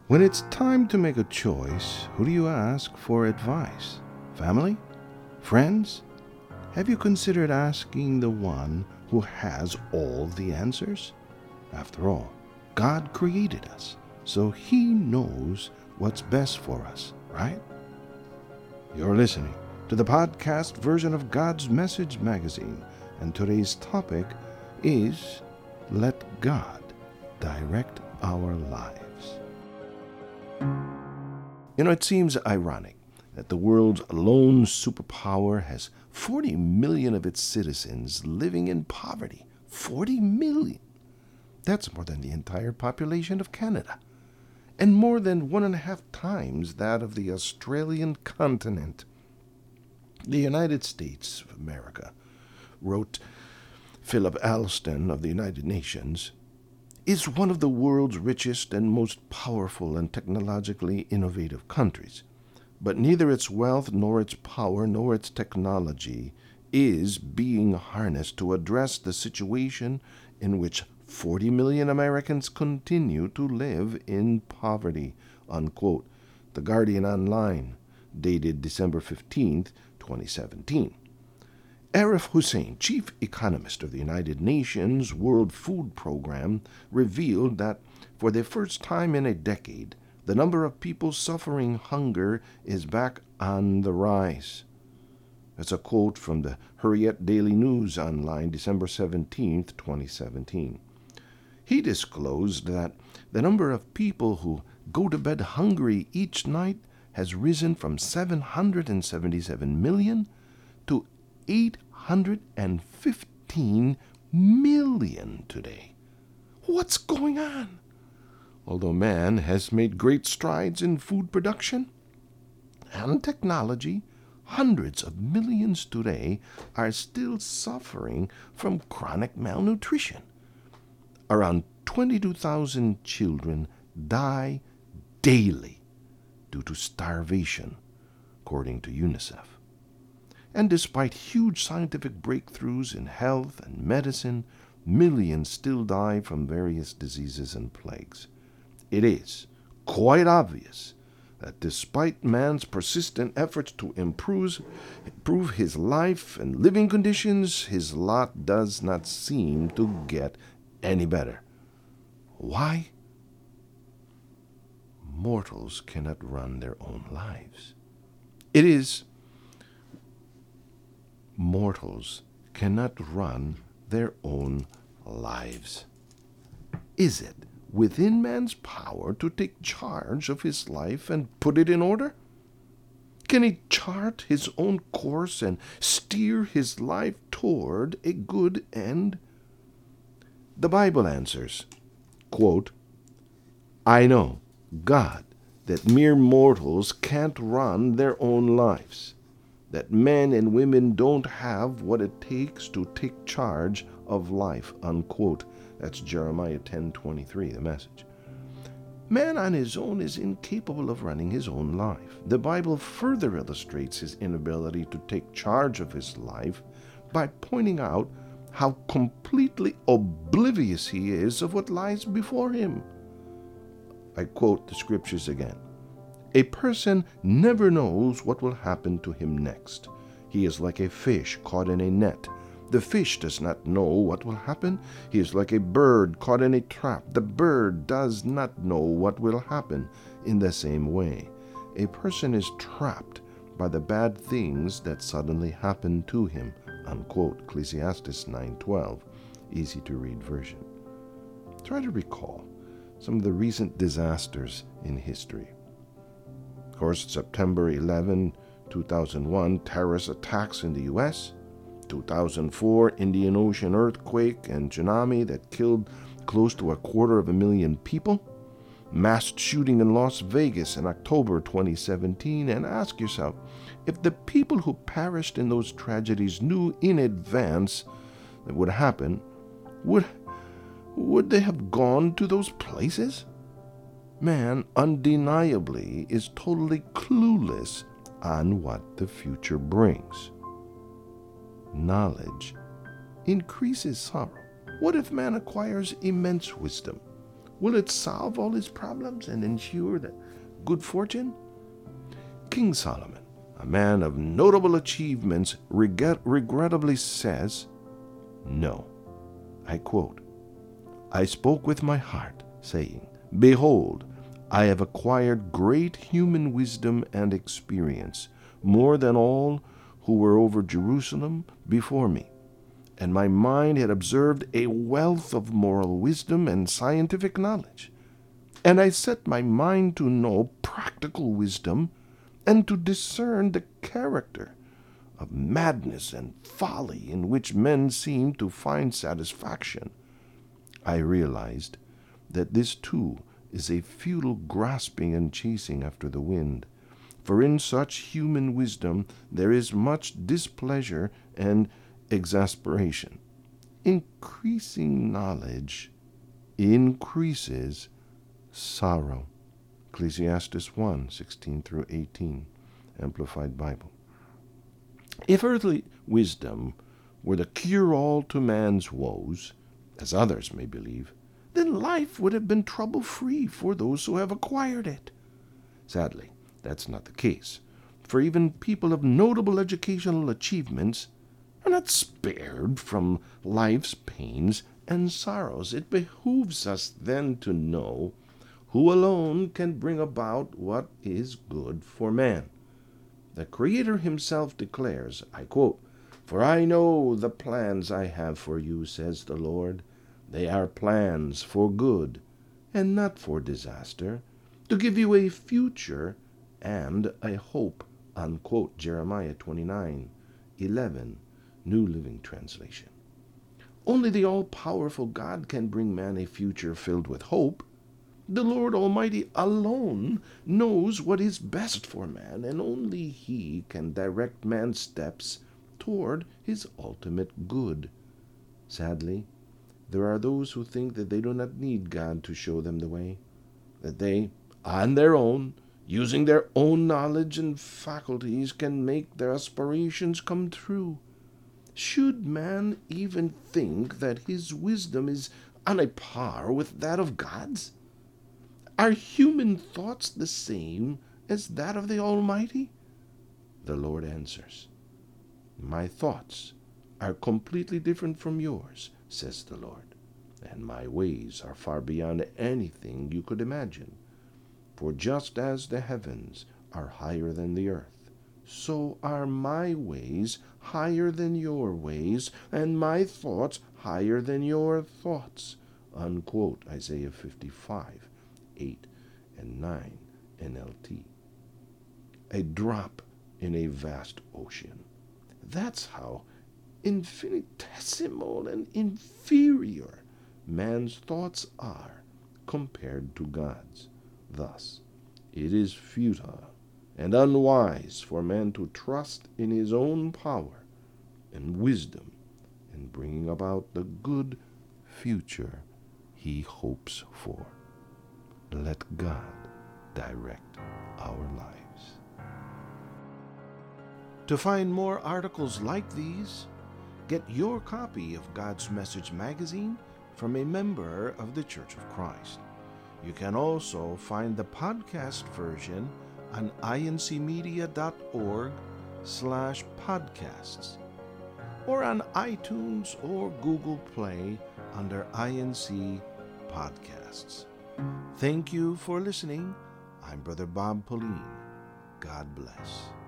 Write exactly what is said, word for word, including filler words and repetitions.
When it's time to make a choice, who do you ask for advice? Family? Friends? Have you considered asking the one who has all the answers? After all, God created us, so He knows what's best for us, right? You're listening to the podcast version of God's Message magazine, and today's topic is Let God Direct Our Lives. You know, it seems ironic that the world's lone superpower has forty million of its citizens living in poverty. forty million! That's more than the entire population of Canada, and more than one and a half times that of the Australian continent. The United States of America, wrote Philip Alston of the United Nations, is one of the world's richest and most powerful and technologically innovative countries. But neither its wealth, nor its power, nor its technology is being harnessed to address the situation in which forty million Americans continue to live in poverty, unquote. The Guardian Online, dated December fifteenth, twenty seventeen. Arif Hussain, chief economist of the United Nations World Food Program, revealed that for the first time in a decade, the number of people suffering hunger is back on the rise. That's a quote from the Hurriyet Daily News Online, December seventeenth, twenty seventeen. He disclosed that the number of people who go to bed hungry each night has risen from seven hundred seventy-seven million to eight hundred fifteen million today. What's going on? Although man has made great strides in food production and technology, hundreds of millions today are still suffering from chronic malnutrition. Around twenty-two thousand children die daily due to starvation, according to UNICEF. And despite huge scientific breakthroughs in health and medicine, millions still die from various diseases and plagues. It is quite obvious that despite man's persistent efforts to improve, improve his life and living conditions, his lot does not seem to get any better. Why? Mortals cannot run their own lives. It is mortals cannot run their own lives. Is it within man's power to take charge of his life and put it in order? Can he chart his own course and steer his life toward a good end? The Bible answers, quote, I know, God, that mere mortals can't run their own lives, that men and women don't have what it takes to take charge of life, unquote. That's Jeremiah ten twenty-three, the Message. Man on his own is incapable of running his own life. The Bible further illustrates his inability to take charge of his life by pointing out how completely oblivious he is of what lies before him. I quote the scriptures again. A person never knows what will happen to him next. He is like a fish caught in a net. The fish does not know what will happen. He is like a bird caught in a trap. The bird does not know what will happen. In the same way, a person is trapped by the bad things that suddenly happen to him, unquote. Ecclesiastes nine twelve, easy to read version. Try to recall some of the recent disasters in history. Of course, September eleventh, two thousand one, terrorist attacks in the U S, two thousand four Indian Ocean earthquake and tsunami that killed close to a quarter of a million people, mass shooting in Las Vegas in October twenty seventeen, and ask yourself, if the people who perished in those tragedies knew in advance that would happen, would, would they have gone to those places? Man undeniably is totally clueless on what the future brings. Knowledge increases sorrow. What if man acquires immense wisdom? Will it solve all his problems and ensure that good fortune? King Solomon, a man of notable achievements, regret, regrettably says, no. I quote, I spoke with my heart, saying, behold, I have acquired great human wisdom and experience, more than all who were over Jerusalem before me. And my mind had observed a wealth of moral wisdom and scientific knowledge. And I set my mind to know practical wisdom and to discern the character of madness and folly in which men seem to find satisfaction. I realized that this too is a futile grasping and chasing after the wind. For in such human wisdom there is much displeasure and exasperation. Increasing knowledge increases sorrow. Ecclesiastes one, sixteen through eighteen, Amplified Bible. If earthly wisdom were the cure-all to man's woes, as others may believe, then life would have been trouble-free for those who have acquired it. Sadly, that's not the case, for even people of notable educational achievements are not spared from life's pains and sorrows. It behooves us then to know who alone can bring about what is good for man. The Creator himself declares, I quote, For I know the plans I have for you, says the Lord. They are plans for good and not for disaster, to give you a future and a hope, unquote. Jeremiah twenty-nine, eleven, New Living Translation. Only the all-powerful God can bring man a future filled with hope. The Lord Almighty alone knows what is best for man, and only He can direct man's steps toward his ultimate good. Sadly, there are those who think that they do not need God to show them the way, that they, on their own, using their own knowledge and faculties, can make their aspirations come true. Should man even think that his wisdom is on a par with that of God's? Are human thoughts the same as that of the Almighty? The Lord answers, My thoughts are completely different from yours, says the Lord, and my ways are far beyond anything you could imagine. For just as the heavens are higher than the earth, so are my ways higher than your ways, and my thoughts higher than your thoughts. Unquote. Isaiah fifty-five, eight and nine, N L T. A drop in a vast ocean. That's how infinitesimal and inferior man's thoughts are compared to God's. Thus, it is futile and unwise for man to trust in his own power and wisdom in bringing about the good future he hopes for. Let God direct our lives. To find more articles like these, get your copy of God's Message magazine from a member of the Church of Christ. You can also find the podcast version on incmedia.org slash podcasts or on iTunes or Google Play under I N C Podcasts. Thank you for listening. I'm Brother Bob Pauline. God bless.